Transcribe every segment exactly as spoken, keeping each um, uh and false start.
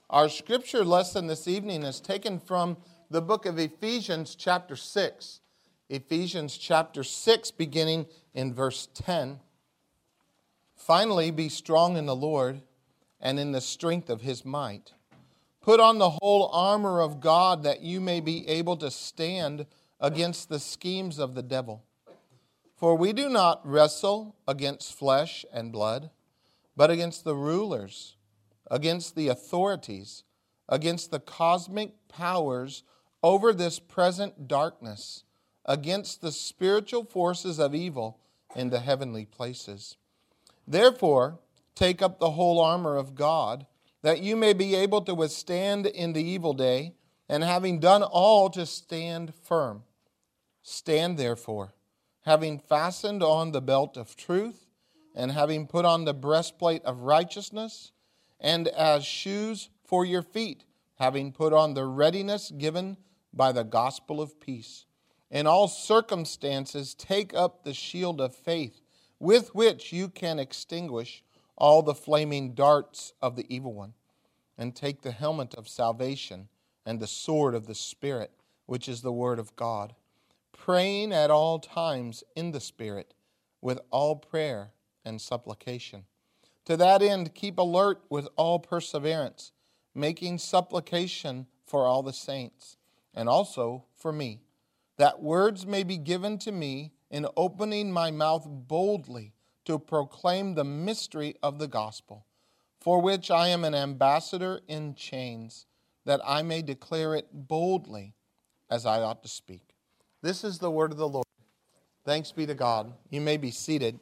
Our scripture lesson this evening is taken from the book of Ephesians chapter six. Ephesians chapter six, beginning in verse ten. Finally, be strong in the Lord and in the strength of his might. Put on the whole armor of God that you may be able to stand against the schemes of the devil. For we do not wrestle against flesh and blood, but against the rulers, against the authorities, against the cosmic powers over this present darkness, against the spiritual forces of evil in the heavenly places. Therefore, take up the whole armor of God, that you may be able to withstand in the evil day, and having done all, to stand firm. Stand therefore, having fastened on the belt of truth, and having put on the breastplate of righteousness, and as shoes for your feet, having put on the readiness given by the gospel of peace. In all circumstances, take up the shield of faith, with which you can extinguish all the flaming darts of the evil one, and take the helmet of salvation and the sword of the Spirit, which is the word of God, praying at all times in the Spirit, with all prayer and supplication. To that end, keep alert with all perseverance, making supplication for all the saints, and also for me, that words may be given to me in opening my mouth boldly to proclaim the mystery of the gospel, for which I am an ambassador in chains, that I may declare it boldly as I ought to speak. This is the word of the Lord. Thanks be to God. You may be seated.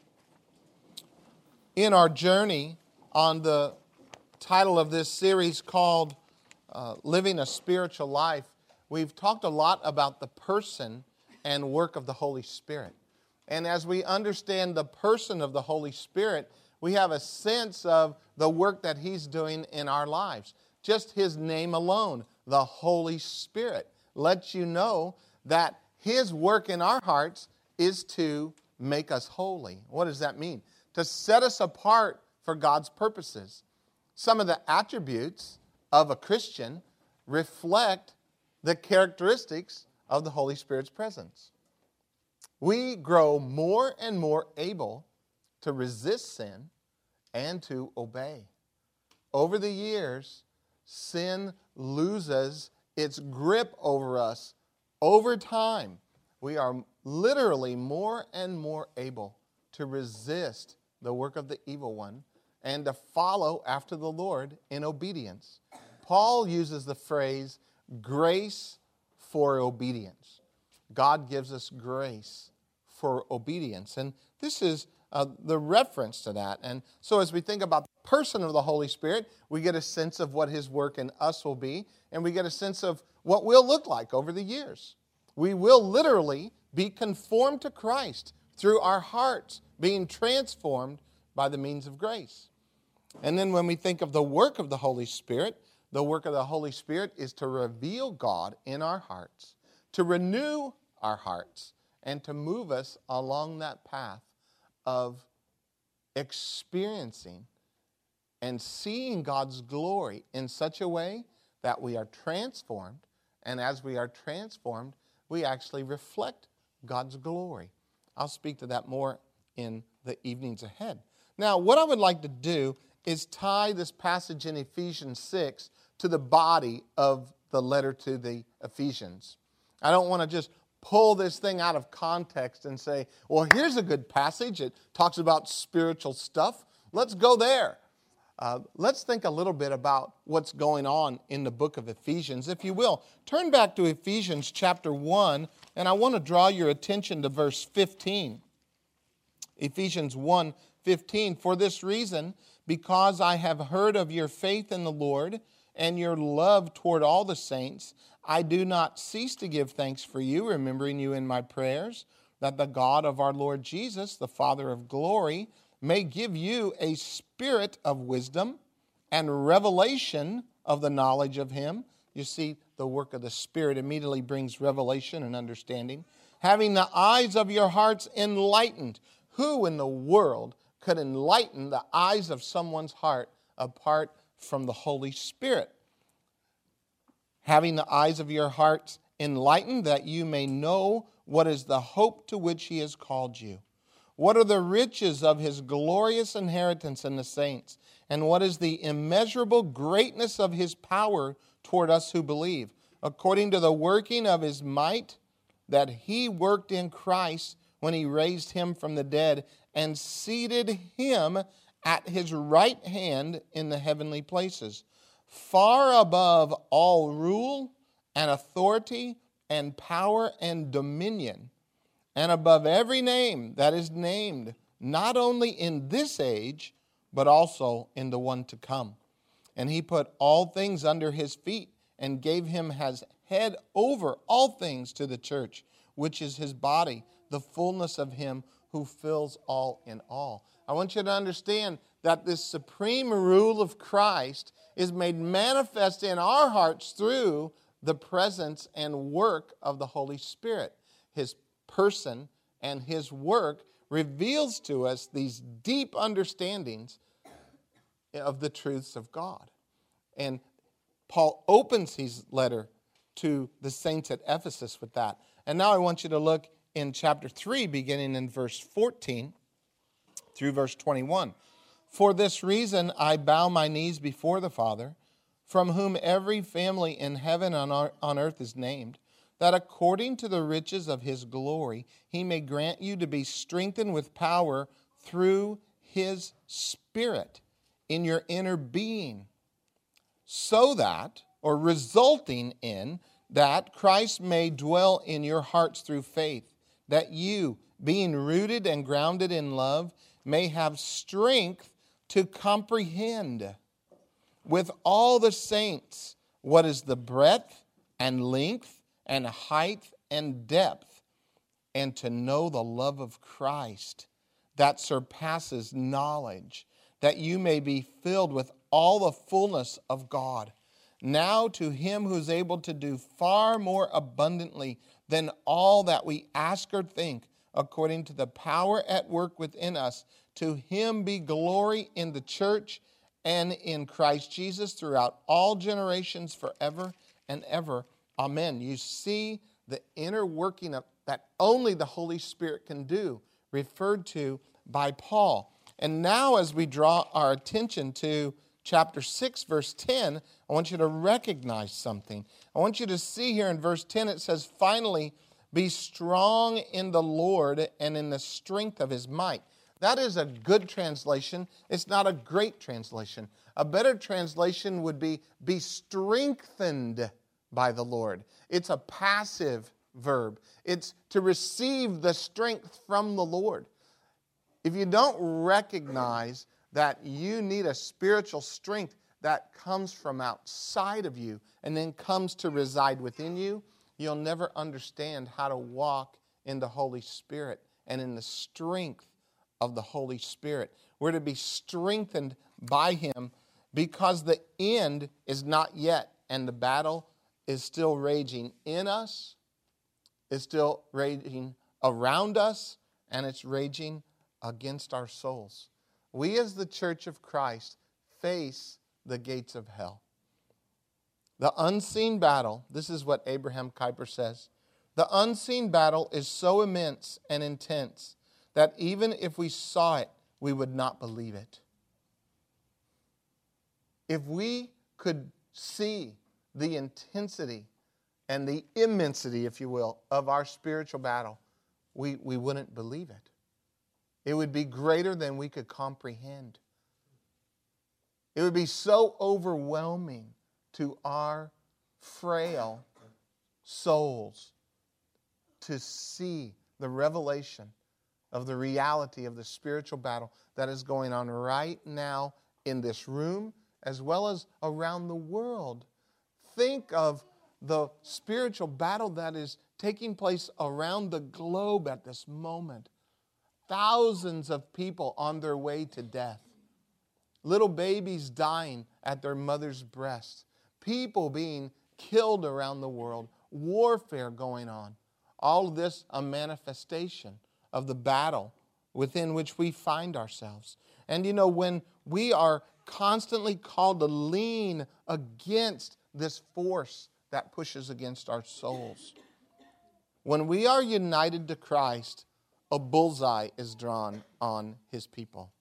In our journey on the title of this series called uh, Living a Spiritual Life, we've talked a lot about the person and work of the Holy Spirit. And as we understand the person of the Holy Spirit, we have a sense of the work that he's doing in our lives. Just his name alone, the Holy Spirit, lets you know that his work in our hearts is to make us holy. What does that mean? To set us apart for God's purposes. Some of the attributes of a Christian reflect the characteristics of the Holy Spirit's presence. We grow more and more able to resist sin and to obey. Over the years, sin loses its grip over us. Over time, we are literally more and more able to resist the work of the evil one and to follow after the Lord in obedience. Paul uses the phrase grace for obedience. God gives us grace for obedience. And this is uh, the reference to that. And so as we think about the person of the Holy Spirit, we get a sense of what his work in us will be, and we get a sense of what we'll look like over the years. We will literally be conformed to Christ through our hearts being transformed by the means of grace. And then when we think of the work of the Holy Spirit, the work of the Holy Spirit is to reveal God in our hearts, to renew our hearts, and to move us along that path of experiencing and seeing God's glory in such a way that we are transformed, and as we are transformed, we actually reflect God's glory. I'll speak to that more in the evenings ahead. Now, what I would like to do is tie this passage in Ephesians six to the body of the letter to the Ephesians. I don't want to just pull this thing out of context and say, well, here's a good passage. It talks about spiritual stuff. Let's go there. Uh, let's think a little bit about what's going on in the book of Ephesians. If you will, turn back to Ephesians chapter one, and I want to draw your attention to verse fifteen. Ephesians one fifteen, for this reason, because I have heard of your faith in the Lord and your love toward all the saints, I do not cease to give thanks for you, remembering you in my prayers, that the God of our Lord Jesus, the Father of glory, may give you a spirit of wisdom and revelation of the knowledge of him. You see, the work of the Spirit immediately brings revelation and understanding. Having the eyes of your hearts enlightened. Who in the world could enlighten the eyes of someone's heart apart from the Holy Spirit. Having the eyes of your hearts enlightened, that you may know what is the hope to which he has called you. What are the riches of his glorious inheritance in the saints? And what is the immeasurable greatness of his power toward us who believe? According to the working of his might that he worked in Christ when he raised him from the dead and seated him at his right hand in the heavenly places, far above all rule and authority and power and dominion, and above every name that is named, not only in this age, but also in the one to come. And he put all things under his feet and gave him as head over all things to the church, which is his body, the fullness of him who fills all in all. I want you to understand that this supreme rule of Christ is made manifest in our hearts through the presence and work of the Holy Spirit. His person and his work reveals to us these deep understandings of the truths of God. And Paul opens his letter to the saints at Ephesus with that. And now I want you to look in chapter three, beginning in verse fourteen through verse twenty-one. For this reason I bow my knees before the Father, from whom every family in heaven and on earth is named, that according to the riches of his glory he may grant you to be strengthened with power through his Spirit in your inner being, so that, or resulting in, that Christ may dwell in your hearts through faith, that you, being rooted and grounded in love, may have strength to comprehend with all the saints what is the breadth and length and height and depth, and to know the love of Christ that surpasses knowledge, that you may be filled with all the fullness of God. Now to him who is able to do far more abundantly than all that we ask or think, according to the power at work within us, to him be glory in the church and in Christ Jesus throughout all generations forever and ever. Amen. You see the inner working of that only the Holy Spirit can do, referred to by Paul. And now as we draw our attention to chapter six, verse ten, I want you to recognize something. I want you to see here in verse ten, it says, finally, be strong in the Lord and in the strength of his might. That is a good translation. It's not a great translation. A better translation would be, be strengthened by the Lord. It's a passive verb. It's to receive the strength from the Lord. If you don't recognize that you need a spiritual strength that comes from outside of you and then comes to reside within you, you'll never understand how to walk in the Holy Spirit and in the strength of the Holy Spirit. We're to be strengthened by him because the end is not yet, and the battle is still raging in us, is still raging around us, and it's raging against our souls. We as the Church of Christ face the gates of hell. The unseen battle, this is what Abraham Kuyper says, the unseen battle is so immense and intense that even if we saw it, we would not believe it. If we could see the intensity and the immensity, if you will, of our spiritual battle, we, we wouldn't believe it. It would be greater than we could comprehend. It would be so overwhelming to our frail souls to see the revelation of the reality of the spiritual battle that is going on right now in this room as well as around the world. Think of the spiritual battle that is taking place around the globe at this moment. Thousands of people on their way to death. Little babies dying at their mother's breast. People being killed around the world. Warfare going on. All of this a manifestation of the battle within which we find ourselves. And you know, when we are constantly called to lean against this force that pushes against our souls. When we are united to Christ, a bullseye is drawn on his people.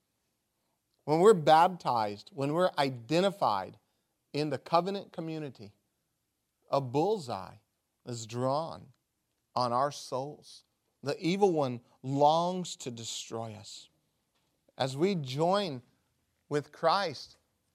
When we're baptized, when we're identified in the covenant community, a bullseye is drawn on our souls. The evil one longs to destroy us. As we join with Christ,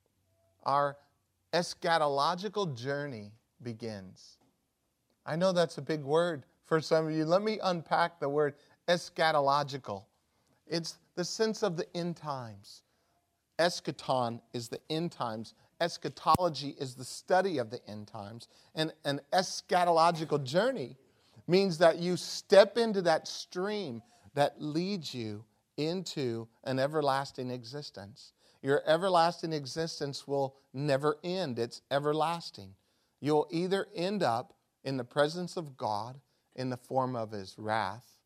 our eschatological journey begins. I know that's a big word for some of you. Let me unpack the word eschatological. It's the sense of the end times. Eschaton is the end times. Eschatology is the study of the end times. And an eschatological journey means that you step into that stream that leads you into an everlasting existence. Your everlasting existence will never end. It's everlasting. You'll either end up in the presence of God in the form of his wrath,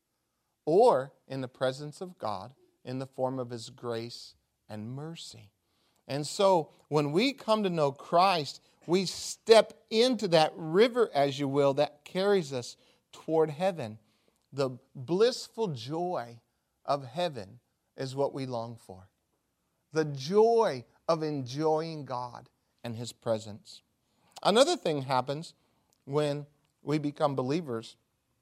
or in the presence of God in the form of his grace and mercy. And so when we come to know Christ, we step into that river, as you will, that carries us toward heaven. The blissful joy of heaven is what we long for. The joy of enjoying God and his presence. Another thing happens when we become believers,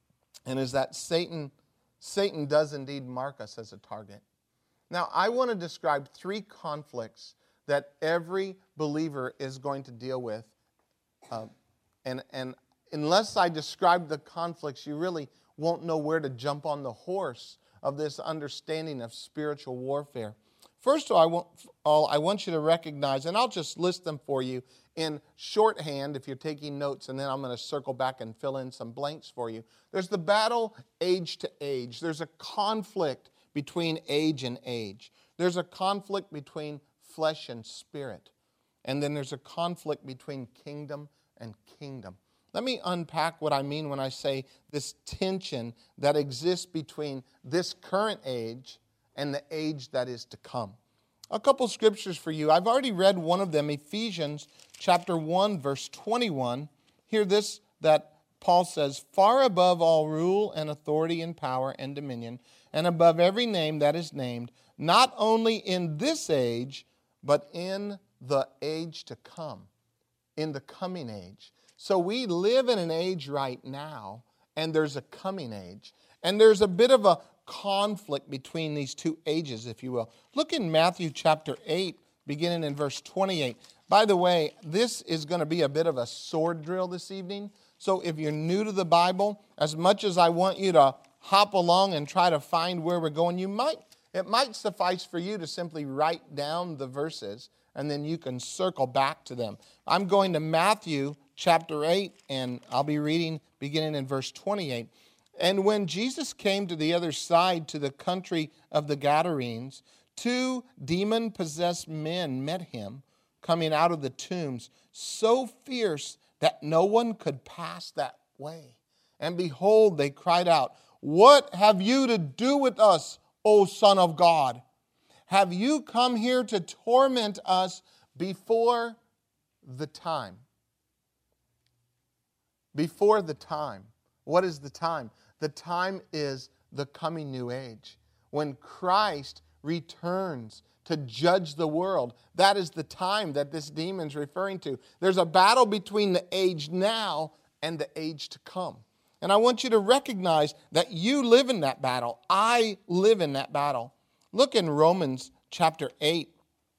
and is that Satan, Satan does indeed mark us as a target. Now, I want to describe three conflicts that every believer is going to deal with. Uh, and, and unless I describe the conflicts, you really won't know where to jump on the horse of this understanding of spiritual warfare. First of all, I want, all, I want you to recognize, and I'll just list them for you in shorthand if you're taking notes, and then I'm going to circle back and fill in some blanks for you. There's the battle age to age. There's a conflict between age and age. There's a conflict between flesh and spirit. And then there's a conflict between kingdom and kingdom. Let me unpack what I mean when I say this tension that exists between this current age and the age that is to come. A couple scriptures for you. I've already read one of them, Ephesians chapter one, verse twenty-one. Hear this, that Paul says, "Far above all rule and authority and power and dominion, and above every name that is named, not only in this age, but in the age to come," in the coming age. So we live in an age right now, and there's a coming age. And there's a bit of a conflict between these two ages, if you will. Look in Matthew chapter eight, beginning in verse twenty-eight. By the way, this is going to be a bit of a sword drill this evening. So if you're new to the Bible, as much as I want you to hop along and try to find where we're going, you might it might suffice for you to simply write down the verses, and then you can circle back to them. I'm going to Matthew chapter eight, and I'll be reading beginning in verse twenty-eight. "And when Jesus came to the other side, to the country of the Gadarenes, two demon-possessed men met him, coming out of the tombs, so fierce that no one could pass that way. And behold, they cried out, 'What have you to do with us, O Son of God? Have you come here to torment us before the time?'" Before the time. What is the time? The time is the coming new age. When Christ returns to judge the world, that is the time that this demon's referring to. There's a battle between the age now and the age to come. And I want you to recognize that you live in that battle. I live in that battle. Look in Romans chapter eight.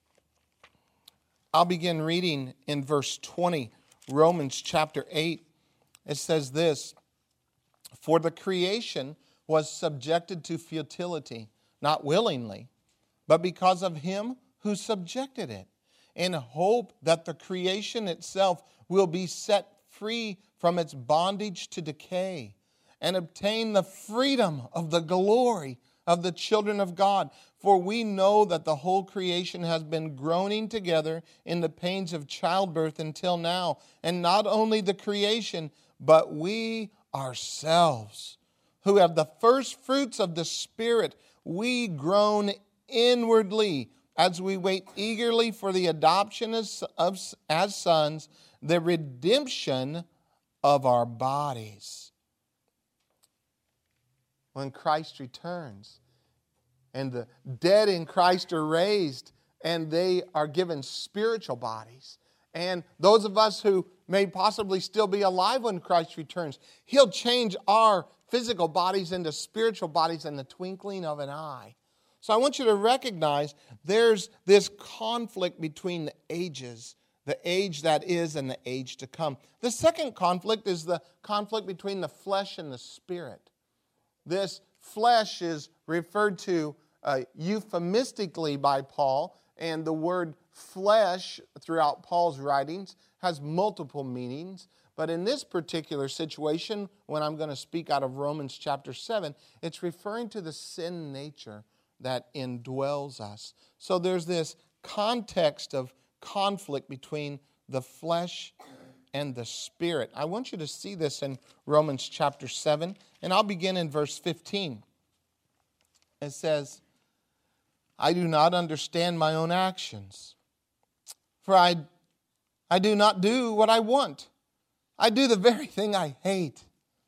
I'll begin reading in verse twenty. Romans chapter eight. It says this, "For the creation was subjected to futility, not willingly, but because of him who subjected it, in hope that the creation itself will be set free from its bondage to decay, and obtain the freedom of the glory of the children of God. For we know that the whole creation has been groaning together in the pains of childbirth until now. And not only the creation, but we ourselves, who have the first fruits of the Spirit, we groan inwardly as we wait eagerly for the adoption as, of, as sons, the redemption of our bodies. When Christ returns and the dead in Christ are raised and they are given spiritual bodies, and those of us who may possibly still be alive when Christ returns, He'll change our physical bodies into spiritual bodies in the twinkling of an eye. So I want you to recognize there's this conflict between the ages, the age that is and the age to come. The second conflict is the conflict between the flesh and the spirit. This flesh is referred to uh, euphemistically by Paul, and the word flesh throughout Paul's writings has multiple meanings. But in this particular situation, when I'm going to speak out of Romans chapter seven, it's referring to the sin nature that indwells us. So there's this context of conflict between the flesh and the spirit. I want you to see this in Romans chapter seven, and I'll begin in verse fifteen. It says, I do not understand my own actions, for I, I do not do what I want. I do the very thing I hate.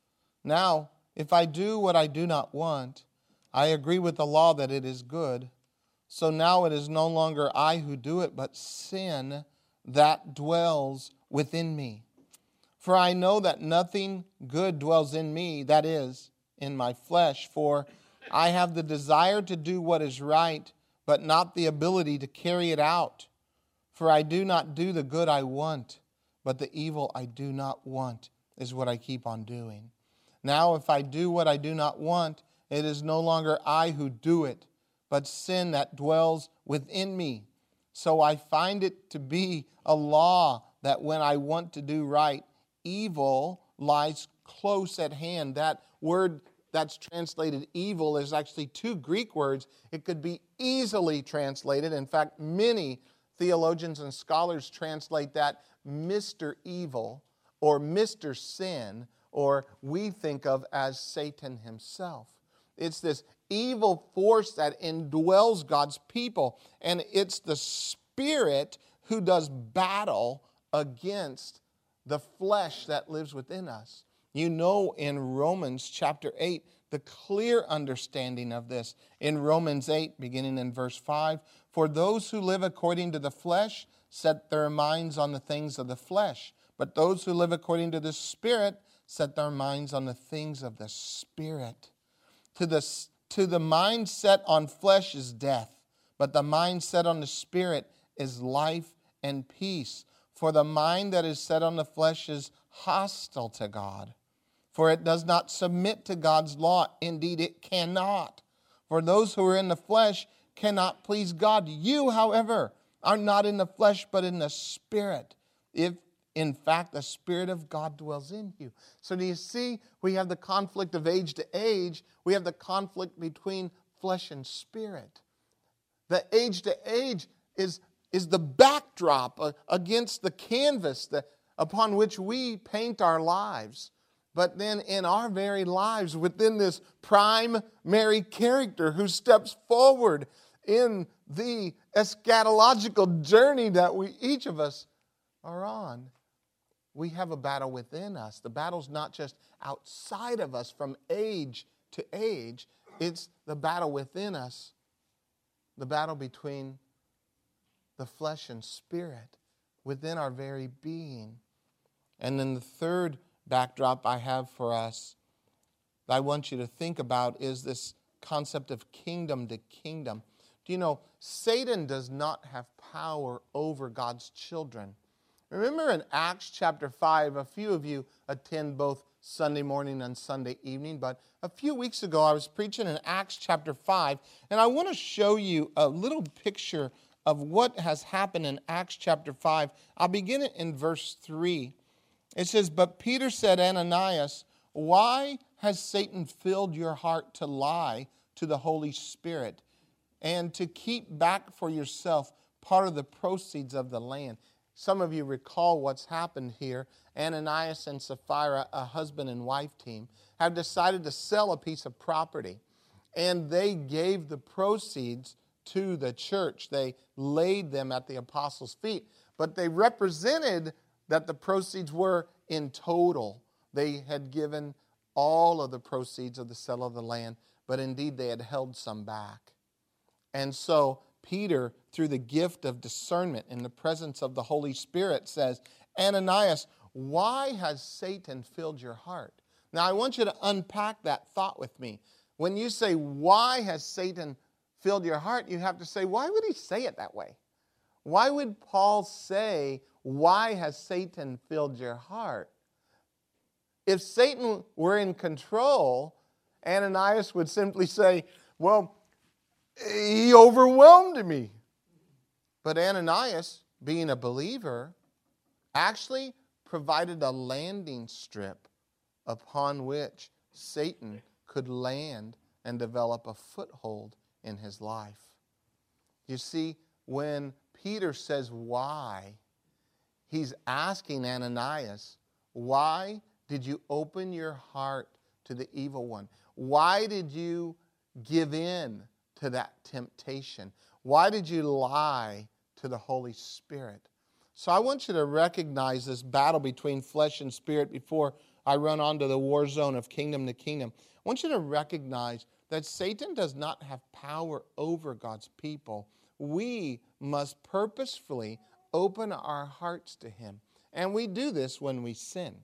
Now, if I do what I do not want, I agree with the law that it is good. So now it is no longer I who do it, but sin that dwells within me. For I know that nothing good dwells in me, that is, in my flesh. For I have the desire to do what is right, but not the ability to carry it out. For I do not do the good I want, but the evil I do not want is what I keep on doing. Now if I do what I do not want, it is no longer I who do it, but sin that dwells within me. So I find it to be a law that when I want to do right, evil lies close at hand. That word that's translated evil is actually two Greek words. It could be easily translated. In fact, many theologians and scholars translate that Mister Evil or Mister Sin, or we think of as Satan himself. It's this evil force that indwells God's people, and it's the Spirit who does battle against the flesh that lives within us. You know in Romans chapter eight, the clear understanding of this. In Romans eight, beginning in verse five, for those who live according to the flesh set their minds on the things of the flesh, but those who live according to the Spirit set their minds on the things of the Spirit. To the, to the mind set on flesh is death, but the mind set on the Spirit is life and peace. For the mind that is set on the flesh is hostile to God, for it does not submit to God's law. Indeed, it cannot. For those who are in the flesh cannot please God. You, however, are not in the flesh, but in the Spirit, if in fact the Spirit of God dwells in you. So do you see, we have the conflict of age to age. We have the conflict between flesh and spirit. The age to age is, is the backdrop against the canvas that, upon which we paint our lives. But then in our very lives, within this primary character who steps forward in the eschatological journey that we each of us are on, we have a battle within us. The battle's not just outside of us from age to age. It's the battle within us, the battle between the flesh and spirit within our very being. And then the third backdrop I have for us that I want you to think about is this concept of kingdom to kingdom. Do you know, Satan does not have power over God's children. Remember in Acts chapter five, a few of you attend both Sunday morning and Sunday evening, but a few weeks ago I was preaching in Acts chapter five, and I want to show you a little picture of what has happened in Acts chapter five. I'll begin it in verse three. It says, but Peter said, Ananias, why has Satan filled your heart to lie to the Holy Spirit and to keep back for yourself part of the proceeds of the land? Some of you recall what's happened here. Ananias and Sapphira, a husband and wife team, have decided to sell a piece of property. And they gave the proceeds to the church. They laid them at the apostles' feet. But they represented that the proceeds were in total. They had given all of the proceeds of the sale of the land, but indeed they had held some back. And so Peter, through the gift of discernment in the presence of the Holy Spirit, says, Ananias, why has Satan filled your heart? Now I want you to unpack that thought with me. When you say, why has Satan filled your heart, you have to say, why would he say it that way? Why would Paul say, why has Satan filled your heart? If Satan were in control, Ananias would simply say, well, he overwhelmed me. But Ananias, being a believer, actually provided a landing strip upon which Satan could land and develop a foothold in his life. You see, when Peter says why, he's asking Ananias, why did you open your heart to the evil one? Why did you give in to that temptation? Why did you lie to the Holy Spirit? So I want you to recognize this battle between flesh and spirit before I run on to the war zone of kingdom to kingdom. I want you to recognize that Satan does not have power over God's people. We must purposefully open our hearts to him. And we do this when we sin.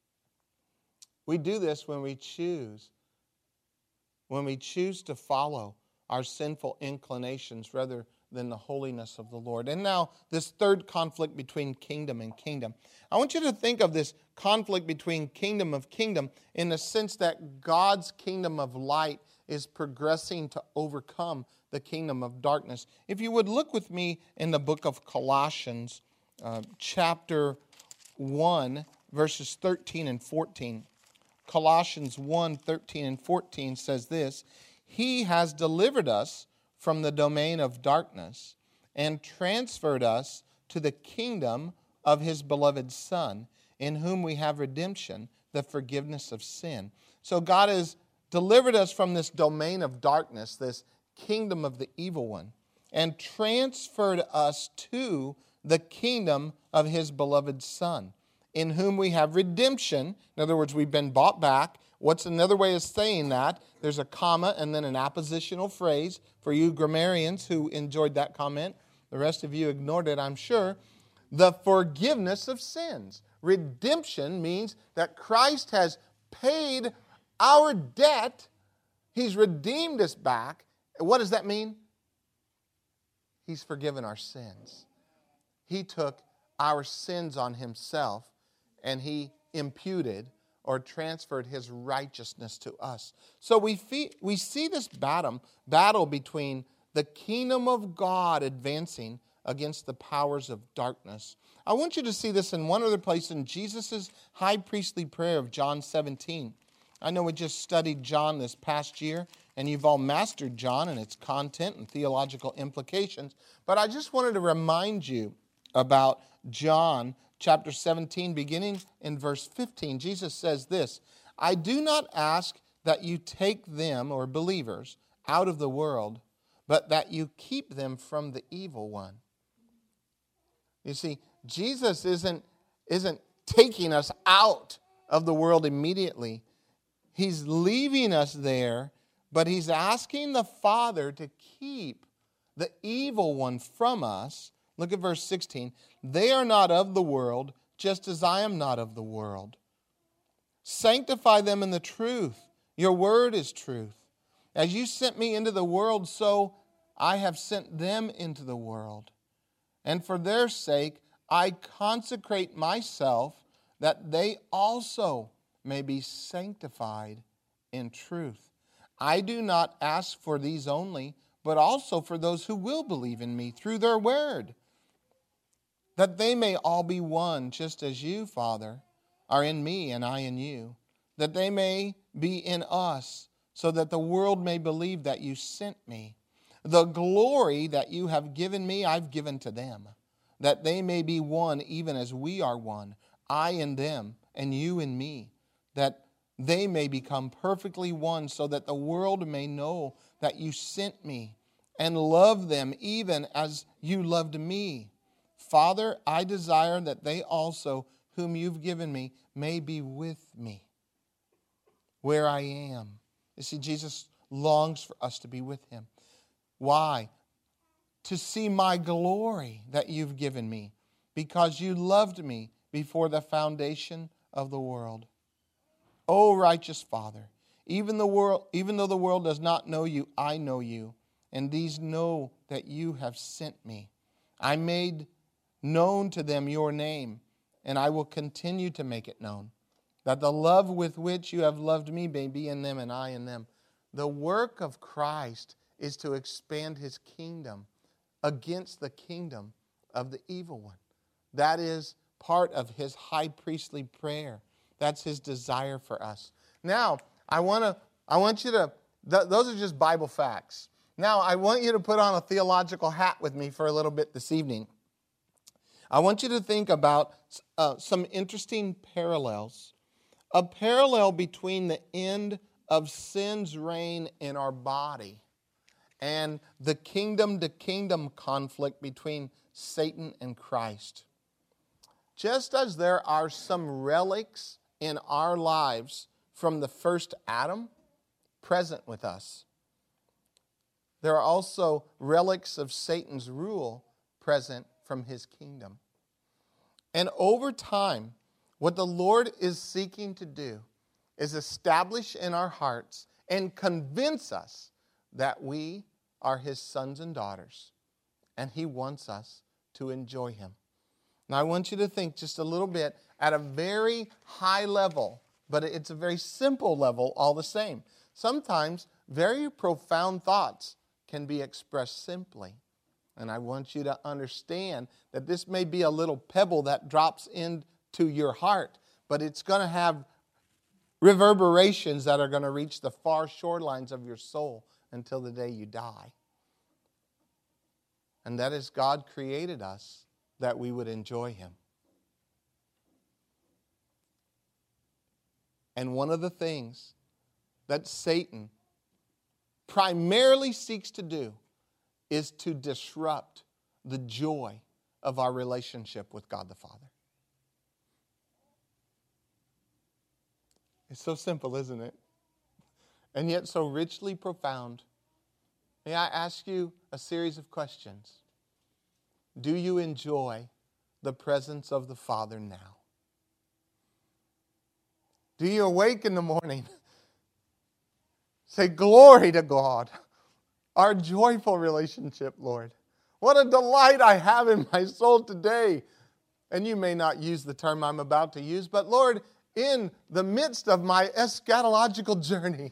We do this when we choose. When we choose to follow our sinful inclinations rather than the holiness of the Lord. And now, this third conflict between kingdom and kingdom. I want you to think of this conflict between kingdom of kingdom in the sense that God's kingdom of light is progressing to overcome the kingdom of darkness. If you would look with me in the book of Colossians, uh, chapter one, verses thirteen and fourteen. Colossians one, thirteen and fourteen says this, He has delivered us from the domain of darkness and transferred us to the kingdom of His beloved Son, in whom we have redemption, the forgiveness of sin. So God has delivered us from this domain of darkness, this kingdom of the evil one, and transferred us to the kingdom of His beloved Son, in whom we have redemption. In other words, we've been bought back. What's another way of saying that? There's a comma and then an appositional phrase for you grammarians who enjoyed that comment. The rest of you ignored it, I'm sure. The forgiveness of sins. Redemption means that Christ has paid our debt. He's redeemed us back. What does that mean? He's forgiven our sins. He took our sins on Himself and He imputed or transferred His righteousness to us. So we, fee- we see this battle, battle between the kingdom of God advancing against the powers of darkness. I want you to see this in one other place in Jesus' high priestly prayer of John seventeen. I know we just studied John this past year, and you've all mastered John and its content and theological implications, but I just wanted to remind you about John chapter seventeen, beginning in verse fifteen. Jesus says this, I do not ask that you take them, or believers, out of the world, but that you keep them from the evil one. You see, Jesus isn't, isn't taking us out of the world immediately. He's leaving us there, but He's asking the Father to keep the evil one from us. Look at verse sixteen. They are not of the world, just as I am not of the world. Sanctify them in the truth. Your word is truth. As you sent me into the world, so I have sent them into the world. And for their sake, I consecrate myself, that they also may be sanctified in truth. I do not ask for these only, but also for those who will believe in me through their word, that they may all be one, just as you, Father, are in me and I in you, that they may be in us, so that the world may believe that you sent me. The glory that you have given me, I've given to them, that they may be one even as we are one, I in them and you in me, that they may become perfectly one, so that the world may know that you sent me and love them even as you loved me. Father, I desire that they also, whom you've given me, may be with me where I am. You see, Jesus longs for us to be with him. Why? To see my glory that you've given me, because you loved me before the foundation of the world. O righteous Father, even the world, even though the world does not know you, I know you, and these know that you have sent me. I made known to them your name, and I will continue to make it known, that the love with which you have loved me may be in them and I in them. The work of Christ is to expand his kingdom against the kingdom of the evil one. That is part of his high priestly prayer. That's his desire for us. Now, I want to I want you to th- those are just Bible facts. Now, I want you to put on a theological hat with me for a little bit this evening. I want you to think about uh, some interesting parallels. A parallel between the end of sin's reign in our body and the kingdom-to-kingdom conflict between Satan and Christ. Just as there are some relics in our lives from the first Adam present with us, there are also relics of Satan's rule present from his kingdom. And over time, what the Lord is seeking to do is establish in our hearts and convince us that we are his sons and daughters, and he wants us to enjoy him. Now, I want you to think just a little bit at a very high level, but it's a very simple level all the same. Sometimes very profound thoughts can be expressed simply. And I want you to understand that this may be a little pebble that drops into your heart, but it's going to have reverberations that are going to reach the far shorelines of your soul until the day you die. And that is, God created us that we would enjoy him. And one of the things that Satan primarily seeks to do is to disrupt the joy of our relationship with God the Father. It's so simple, isn't it? And yet so richly profound. May I ask you a series of questions? Do you enjoy the presence of the Father now? Do you awake in the morning, say, glory to God, our joyful relationship, Lord. What a delight I have in my soul today. And you may not use the term I'm about to use, but Lord, in the midst of my eschatological journey,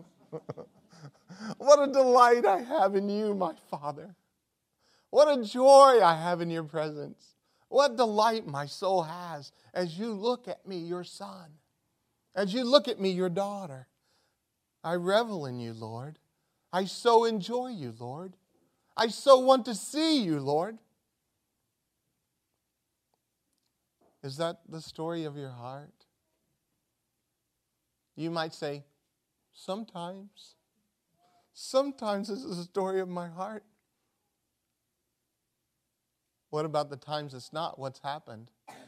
what a delight I have in you, my Father. What a joy I have in your presence. What delight my soul has as you look at me, your son. As you look at me, your daughter. I revel in you, Lord. I so enjoy you, Lord. I so want to see you, Lord. Is that the story of your heart? You might say, sometimes. Sometimes this is the story of my heart. What about the times it's not? What's happened?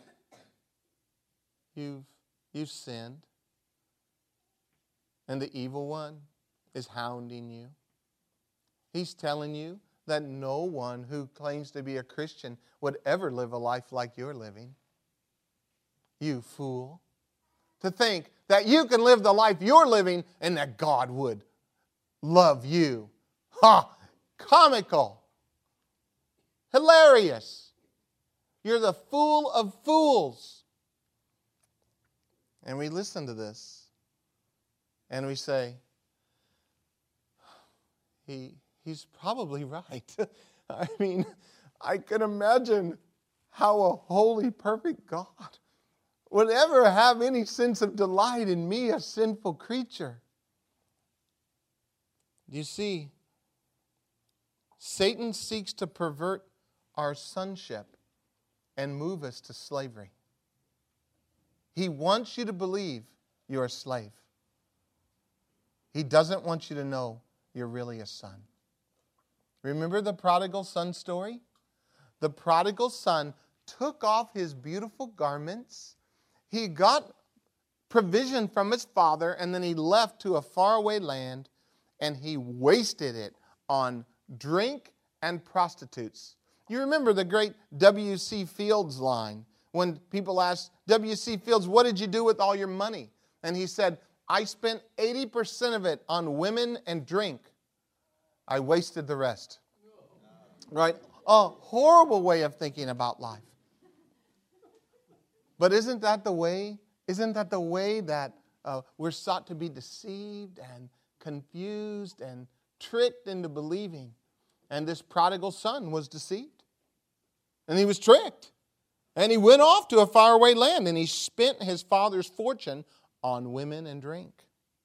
You've, you've sinned. And the evil one is hounding you. He's telling you that no one who claims to be a Christian would ever live a life like you're living. You fool. To think that you can live the life you're living and that God would love you. Ha! Comical. Hilarious. You're the fool of fools. And we listen to this. And we say, he, he's probably right. I mean, I can imagine how a holy, perfect God would ever have any sense of delight in me, a sinful creature. You see, Satan seeks to pervert our sonship and move us to slavery. He wants you to believe you're a slave. He doesn't want you to know you're really a son. Remember the prodigal son story? The prodigal son took off his beautiful garments. He got provision from his father, and then he left to a faraway land, and he wasted it on drink and prostitutes. You remember the great W C Fields line when people asked W C Fields, what did you do with all your money? And he said, I spent eighty percent of it on women and drink. I wasted the rest. Right? A horrible way of thinking about life. But isn't that the way? Isn't that the way that uh, we're sought to be deceived and confused and tricked into believing? And this prodigal son was deceived. And he was tricked. And he went off to a faraway land, and he spent his father's fortune on women and drink.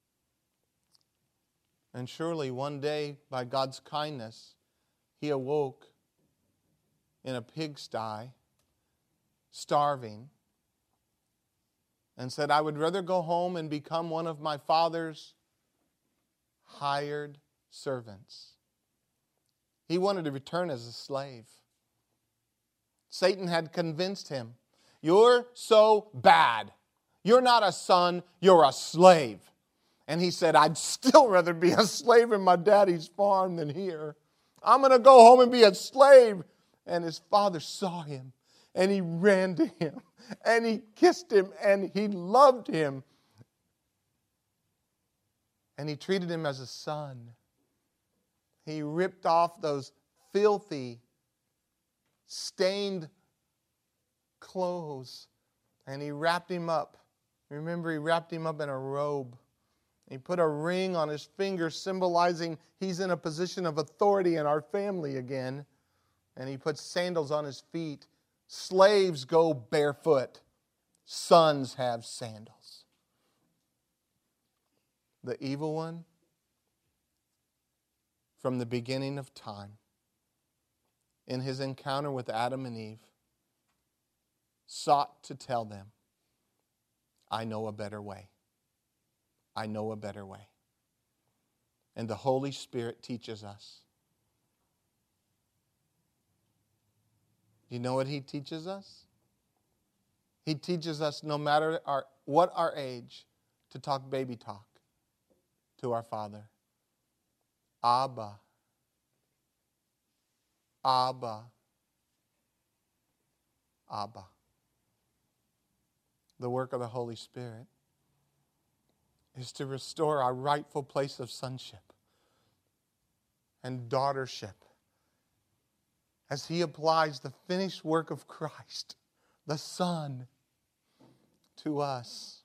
And surely one day, by God's kindness, he awoke in a pigsty, starving, and said, I would rather go home and become one of my father's hired servants. He wanted to return as a slave. Satan had convinced him, you're so bad. You're not a son, you're a slave. And he said, I'd still rather be a slave in my daddy's farm than here. I'm going to go home and be a slave. And his father saw him, and he ran to him, and he kissed him, and he loved him. And he treated him as a son. He ripped off those filthy, stained clothes, and he wrapped him up. Remember, he wrapped him up in a robe. He put a ring on his finger, symbolizing he's in a position of authority in our family again. And he put sandals on his feet. Slaves go barefoot. Sons have sandals. The evil one, from the beginning of time, in his encounter with Adam and Eve, sought to tell them, I know a better way. I know a better way. And the Holy Spirit teaches us. You know what He teaches us? He teaches us, no matter our, what our age, to talk baby talk to our Father. Abba. Abba. Abba. The work of the Holy Spirit is to restore our rightful place of sonship and daughtership as He applies the finished work of Christ, the Son, to us.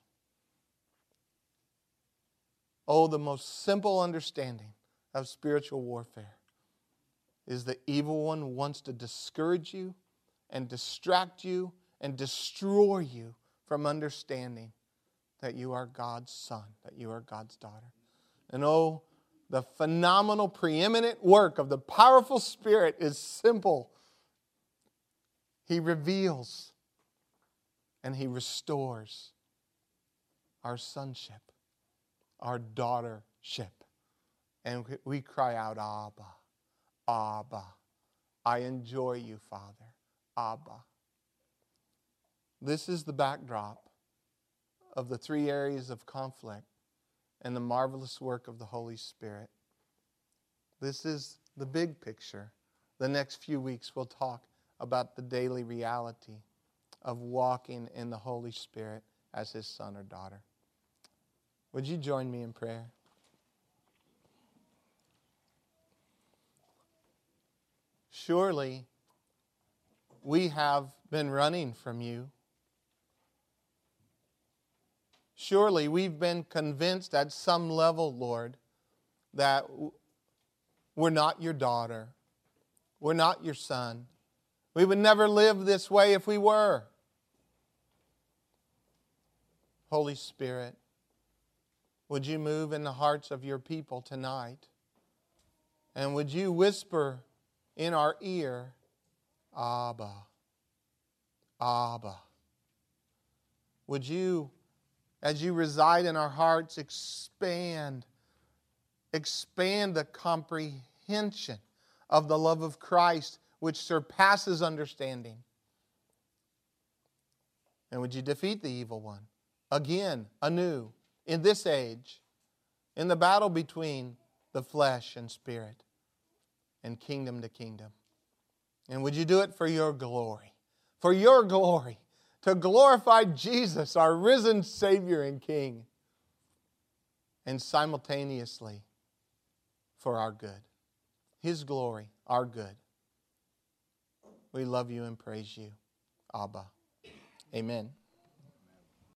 Oh, the most simple understanding of spiritual warfare is the evil one wants to discourage you and distract you and destroy you from understanding that you are God's son, that you are God's daughter. And oh, the phenomenal, preeminent work of the powerful Spirit is simple. He reveals and He restores our sonship, our daughtership. And we cry out, Abba, Abba. I enjoy you, Father. Abba. This is the backdrop of the three areas of conflict and the marvelous work of the Holy Spirit. This is the big picture. The next few weeks we'll talk about the daily reality of walking in the Holy Spirit as His son or daughter. Would you join me in prayer? Surely we have been running from you. Surely we've been convinced at some level, Lord, that we're not your daughter. We're not your son. We would never live this way if we were. Holy Spirit, would you move in the hearts of your people tonight? And would you whisper in our ear, Abba, Abba. Would you, as you reside in our hearts, expand, expand the comprehension of the love of Christ, which surpasses understanding. And would you defeat the evil one again, anew, in this age, in the battle between the flesh and spirit and kingdom to kingdom. And would you do it for your glory, for your glory, to glorify Jesus, our risen Savior and King, and simultaneously for our good. His glory, our good. We love you and praise you. Abba. Amen.